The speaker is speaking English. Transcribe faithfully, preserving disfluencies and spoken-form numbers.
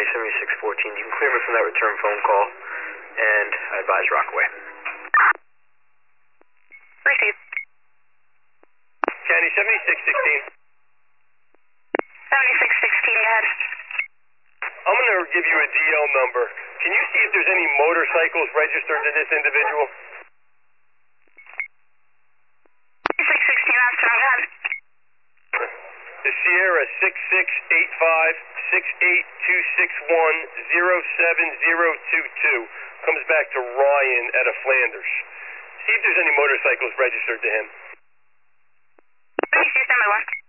County seventy-six fourteen. You can clear me from that return phone call, and I advise Rockaway. Received. County seventy-six sixteen. seventy-six sixteen, go ahead. I'm going to give you a D L number. Can you see if there's any motorcycles registered to this individual? six sixteen, Aston, go ahead. The Sierra six six eight five, six eight two six one, zero seven zero two two comes back to Ryan out of Flanders. See if there's any motorcycles registered to him. seventy-two, stand by one.